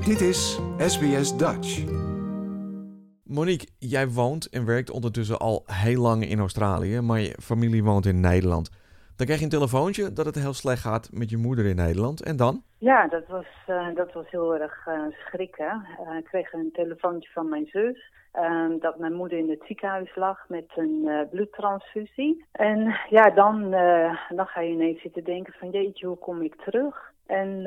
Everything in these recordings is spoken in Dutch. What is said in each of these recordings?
Dit is SBS Dutch. Monique, jij woont en werkt ondertussen al heel lang in Australië, maar je familie woont in Nederland. Dan krijg je een telefoontje dat het heel slecht gaat met je moeder in Nederland. En dan? Ja, dat was heel erg schrikken. Ik kreeg een telefoontje van mijn zus dat mijn moeder in het ziekenhuis lag met een bloedtransfusie. En ja, dan ga je ineens zitten denken van jeetje, hoe kom ik terug? En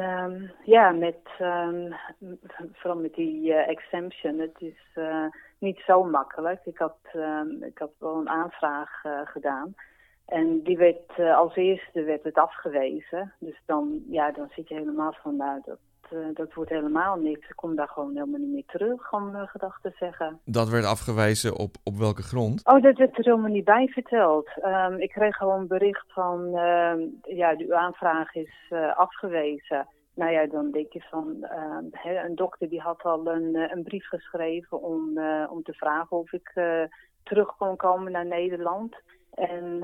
vooral met die exemption, het is niet zo makkelijk. Ik had wel een aanvraag gedaan. En die werd als eerste werd het afgewezen. Dus dan zit je helemaal van, nou, dat wordt helemaal niks. Ik kom daar gewoon helemaal niet meer terug, om gedacht te zeggen. Dat werd afgewezen op welke grond? Oh, dat werd er helemaal niet bij verteld. Ik kreeg gewoon een bericht van, uw aanvraag is afgewezen. Nou ja, dan denk je van, een dokter die had al een brief geschreven om te vragen of ik terug kon komen naar Nederland. En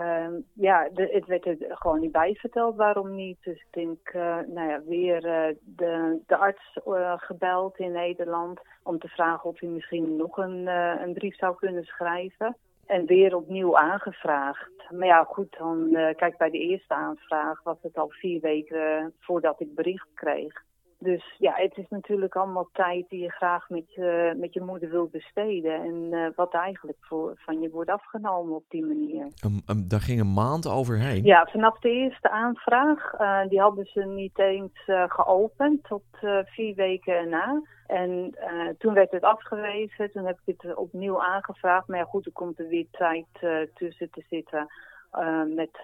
het werd er gewoon niet bij verteld, waarom niet. Dus ik denk, weer de arts gebeld in Nederland om te vragen of hij misschien nog een brief zou kunnen schrijven. En weer opnieuw aangevraagd. Maar ja, goed, dan kijk, bij de eerste aanvraag was het al 4 weken voordat ik bericht kreeg. Dus ja, het is natuurlijk allemaal tijd die je graag met je moeder wilt besteden. En wat eigenlijk van je wordt afgenomen op die manier. Daar ging een maand overheen? Ja, vanaf de eerste aanvraag. Die hadden ze niet eens geopend tot 4 weken erna. En toen werd het afgewezen. Toen heb ik het opnieuw aangevraagd. Maar ja, goed, er komt er weer tijd tussen te zitten met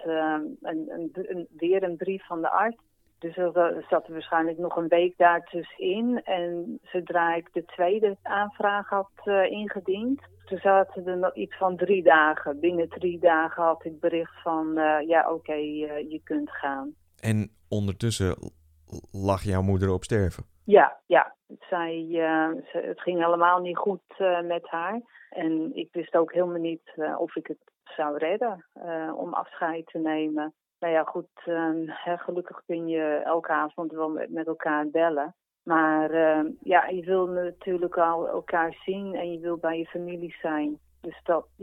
weer een brief van de arts. Dus er zat er waarschijnlijk nog een week daartussenin. En zodra ik de tweede aanvraag had ingediend, toen zaten er nog iets van 3 dagen. Binnen 3 dagen had ik bericht van, je kunt gaan. En ondertussen lag jouw moeder op sterven? Ja. Het ging helemaal niet goed met haar. En ik wist ook helemaal niet of ik het zou redden om afscheid te nemen. Nou ja, goed, gelukkig kun je elke avond wel met elkaar bellen. Maar je wil natuurlijk al elkaar zien en je wil bij je familie zijn. Dus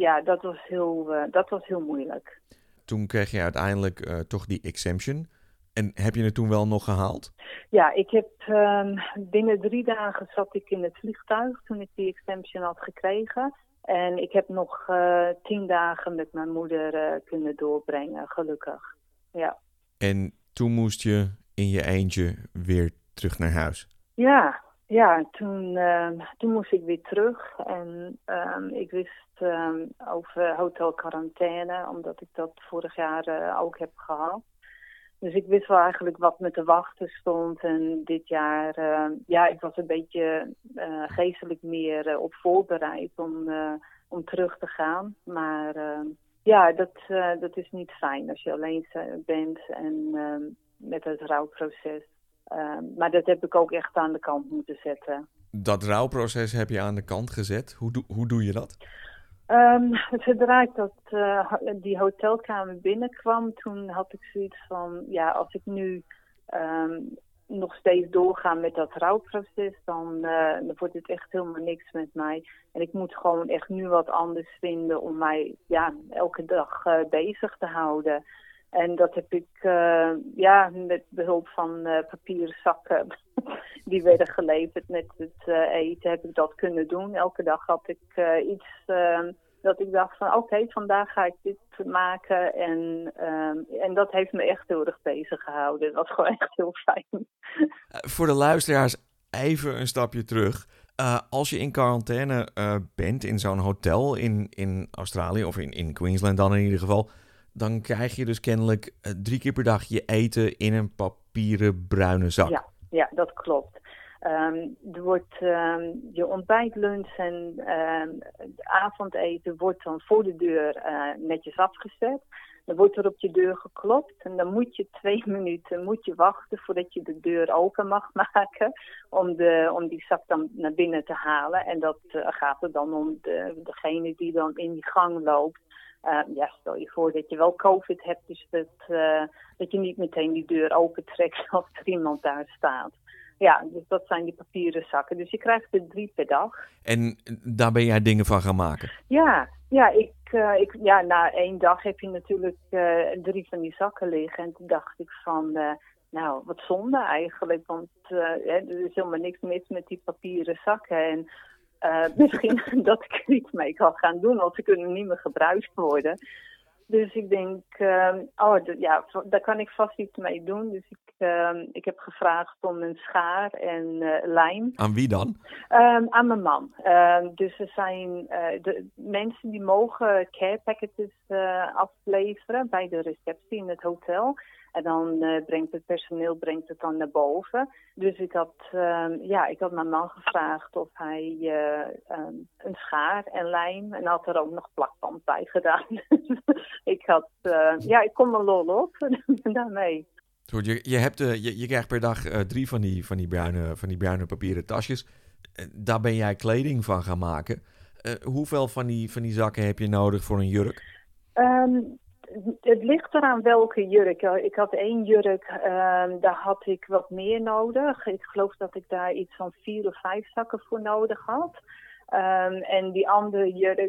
dat was heel moeilijk. Toen kreeg je uiteindelijk toch die exemption. En heb je het toen wel nog gehaald? Ja, ik heb binnen 3 dagen zat ik in het vliegtuig toen ik die exemption had gekregen. En ik heb nog 10 dagen met mijn moeder kunnen doorbrengen, gelukkig. Ja. En toen moest je in je eentje weer terug naar huis? Ja, toen moest ik weer terug. En ik wist over hotel quarantaine, omdat ik dat vorig jaar ook heb gehad. Dus ik wist wel eigenlijk wat me te wachten stond. En dit jaar, ik was een beetje geestelijk meer op voorbereid om terug te gaan. Maar dat is niet fijn als je alleen bent en met het rouwproces. Maar dat heb ik ook echt aan de kant moeten zetten. Dat rouwproces heb je aan de kant gezet. Hoe doe je dat? Zodra ik die hotelkamer binnenkwam, toen had ik zoiets van, ja, als ik nu nog steeds doorga met dat rouwproces, dan wordt het echt helemaal niks met mij. En ik moet gewoon echt nu wat anders vinden om mij elke dag bezig te houden. En dat heb ik met behulp van papieren zakken die werden geleverd met het eten, heb ik dat kunnen doen. Elke dag had ik iets dat ik dacht van oké, vandaag ga ik dit maken. En dat heeft me echt heel erg bezig gehouden. Dat was gewoon echt heel fijn. Voor de luisteraars even een stapje terug. Als je in quarantaine bent in zo'n hotel in Australië of in Queensland dan in ieder geval, dan krijg je dus kennelijk 3 keer per dag je eten in een papieren bruine zak. Ja, dat klopt. Er wordt je ontbijt, lunch en avondeten wordt dan voor de deur netjes afgezet. Dan wordt er op je deur geklopt en dan moet je 2 minuten wachten voordat je de deur open mag maken om die zak dan naar binnen te halen. En dat gaat er dan om degene die dan in die gang loopt. Stel je voor dat je wel COVID hebt, dus dat je niet meteen die deur opentrekt als er iemand daar staat. Ja, dus dat zijn die papieren zakken. Dus je krijgt er 3 per dag. En daar ben jij dingen van gaan maken? Ja, na 1 dag heb je natuurlijk 3 van die zakken liggen. En toen dacht ik van, nou, wat zonde eigenlijk. Want er is helemaal niks mis met die papieren zakken. En misschien dat ik er iets mee kan gaan doen, want ze kunnen niet meer gebruikt worden. Dus ik denk, daar kan ik vast iets mee doen. Dus ik heb gevraagd om een schaar en lijm. Aan wie dan? Aan mijn man. Dus er zijn de mensen die mogen care packages afleveren bij de receptie in het hotel. En dan brengt het personeel het dan naar boven. Dus ik had mijn man gevraagd of hij een schaar en lijm. En had er ook nog plakband bij gedaan. ik kom er lol op daarmee. Goed, je krijgt per dag 3 van die bruine papieren tasjes. Daar ben jij kleding van gaan maken. Hoeveel van die zakken heb je nodig voor een jurk? Het ligt eraan welke jurk. Ik had 1 jurk, daar had ik wat meer nodig. Ik geloof dat ik daar iets van 4 of 5 zakken voor nodig had. En die andere jurk...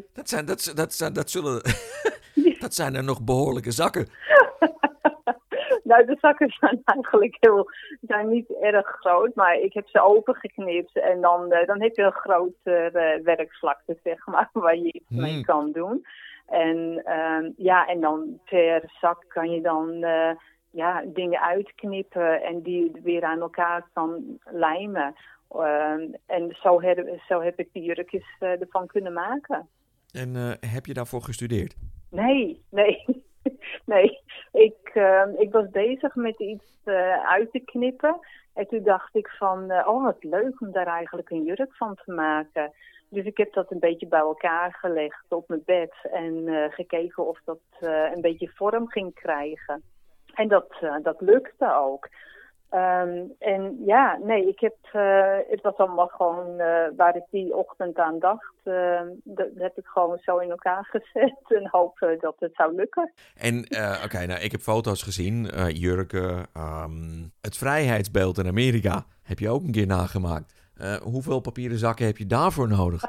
Dat zijn er nog behoorlijke zakken. Nou, de zakken zijn eigenlijk zijn niet erg groot, maar ik heb ze opengeknipt en dan heb je een grote werkvlakte, zeg maar, waar je iets mee kan doen. En en dan per zak kan je dan dingen uitknippen en die weer aan elkaar kan lijmen. En zo heb ik die jurkjes ervan kunnen maken. En heb je daarvoor gestudeerd? Nee. Ik was bezig met iets uit te knippen. En toen dacht ik van, wat leuk om daar eigenlijk een jurk van te maken. Dus ik heb dat een beetje bij elkaar gelegd op mijn bed. En gekeken of dat een beetje vorm ging krijgen. En dat lukte ook. Het was allemaal gewoon waar ik die ochtend aan dacht. Dat heb ik gewoon zo in elkaar gezet en hoop dat het zou lukken. En ik heb foto's gezien, jurken, het vrijheidsbeeld in Amerika heb je ook een keer nagemaakt. Hoeveel papieren zakken heb je daarvoor nodig?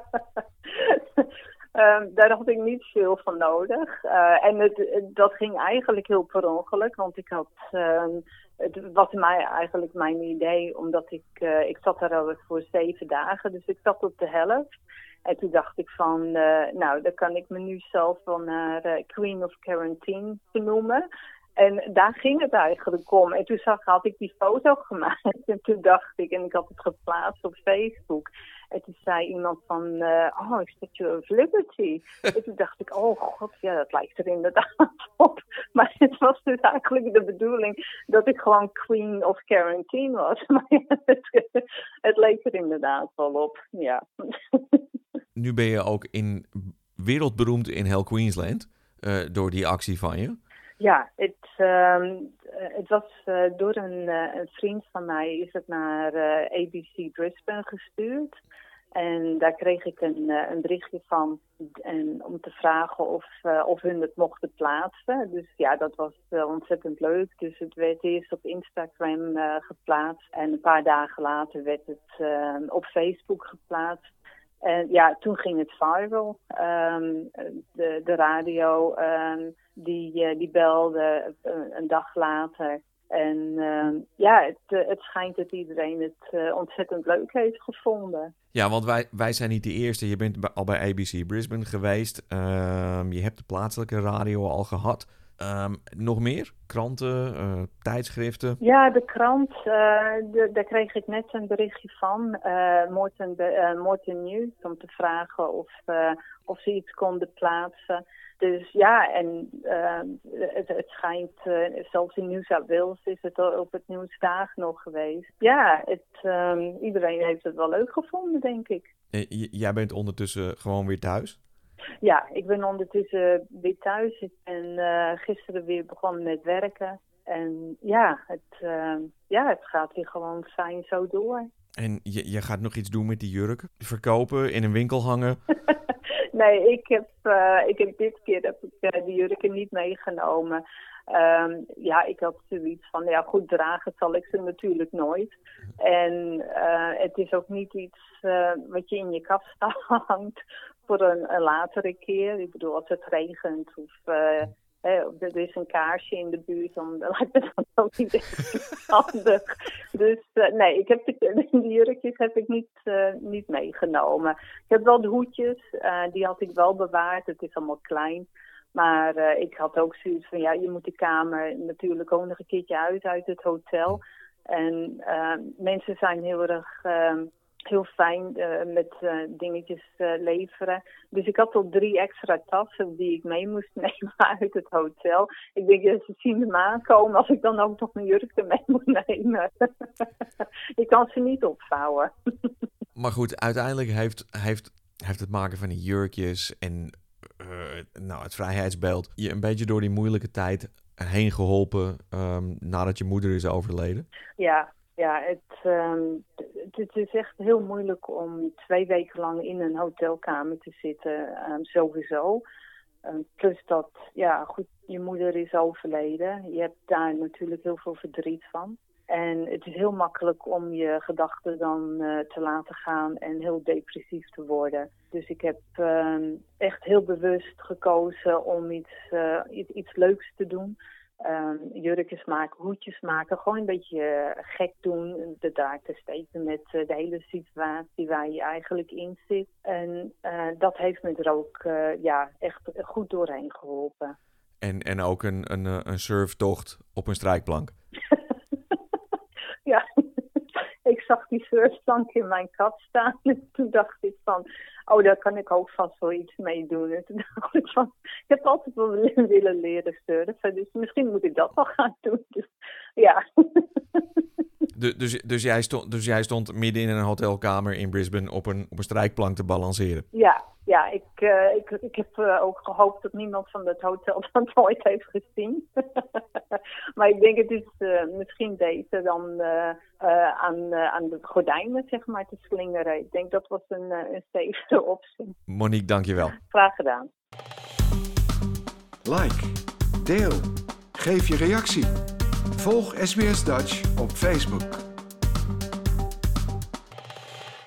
Daar had ik niet veel van nodig. Dat ging eigenlijk heel per ongeluk, want ik had... Het was eigenlijk mijn idee, omdat ik zat daar al voor 7 dagen, dus ik zat op de helft. En toen dacht ik van, dan kan ik me nu zelf wel naar Queen of Quarantine noemen. En daar ging het eigenlijk om. En toen had ik die foto gemaakt. En toen dacht ik, en ik had het geplaatst op Facebook. En toen zei iemand van, Statue of Liberty. En toen dacht ik, oh god, ja, dat lijkt er inderdaad op. Maar het was dus eigenlijk de bedoeling dat ik gewoon Queen of Quarantine was. Maar ja, het leek er inderdaad wel op, ja. Nu ben je ook wereldberoemd in heel Queensland door die actie van je. Ja, het was door een vriend van mij is het naar ABC Brisbane gestuurd. En daar kreeg ik een berichtje van om te vragen of hun het mochten plaatsen. Dus ja, dat was ontzettend leuk. Dus het werd eerst op Instagram geplaatst. En een paar dagen later werd het op Facebook geplaatst. En ja, toen ging het viral. De radio die belde een dag later. En het schijnt dat iedereen het ontzettend leuk heeft gevonden. Ja, want wij zijn niet de eerste. Je bent al bij ABC Brisbane geweest. Je hebt de plaatselijke radio al gehad. Nog meer? Kranten, tijdschriften? Ja, de krant. Daar kreeg ik net een berichtje van. Morton News, om te vragen of ze iets konden plaatsen. Dus ja, en het schijnt, zelfs in New South Wales is het op het nieuws vandaag nog geweest. Ja, iedereen heeft het wel leuk gevonden, denk ik. Jij bent ondertussen gewoon weer thuis? Ja, ik ben ondertussen weer thuis. Ik ben gisteren weer begonnen met werken. En ja, het gaat weer gewoon fijn zo door. En je gaat nog iets doen met die jurk? Verkopen, in een winkel hangen? Nee, ik heb dit keer de jurken niet meegenomen. Ik had zoiets van, ja goed, dragen zal ik ze natuurlijk nooit. En het is ook niet iets wat je in je kast hangt voor een latere keer. Ik bedoel, als het regent of er is een kaarsje in de buurt, dan lijkt me dat ook niet echt handig. Dus nee, de jurkjes heb ik niet meegenomen. Ik heb wel de hoedjes, die had ik wel bewaard. Het is allemaal klein. Maar ik had ook zoiets van, ja, je moet de kamer natuurlijk ook nog een keertje uit het hotel. En mensen zijn heel fijn met dingetjes leveren. Dus ik had al 3 extra tassen die ik mee moest nemen uit het hotel. Ik denk, ze zien me aankomen als ik dan ook nog mijn jurken mee moet nemen. Ik kan ze niet opvouwen. Maar goed, uiteindelijk heeft het maken van die jurkjes en het vrijheidsbeeld je een beetje door die moeilijke tijd heen geholpen nadat je moeder is overleden? Ja, het is echt heel moeilijk om 2 weken lang in een hotelkamer te zitten, sowieso. Plus dat, ja goed, je moeder is overleden. Je hebt daar natuurlijk heel veel verdriet van. En het is heel makkelijk om je gedachten dan te laten gaan en heel depressief te worden. Dus ik heb echt heel bewust gekozen om iets leuks te doen. Jurkjes maken, hoedjes maken, gewoon een beetje gek doen, de draak te steken met de hele situatie waar je eigenlijk in zit. En dat heeft me er ook echt goed doorheen geholpen. En ook een surftocht op een strijkplank. Ja, ik zag die surfplank in mijn kast staan en toen dacht ik van, daar kan ik ook vast wel iets mee doen. En toen dacht ik van, ik heb altijd wel willen leren surfen, dus misschien moet ik dat wel gaan doen. Dus, ja. Dus jij stond midden in een hotelkamer in Brisbane op een strijkplank te balanceren? Ja, ik heb ook gehoopt dat niemand van het hotel dat ooit heeft gezien. Maar ik denk het is misschien beter dan aan de gordijnen zeg maar te slingeren. Ik denk dat was een stevige optie. Monique, dank je wel. Graag gedaan. Like, deel, geef je reactie. Volg SBS Dutch op Facebook.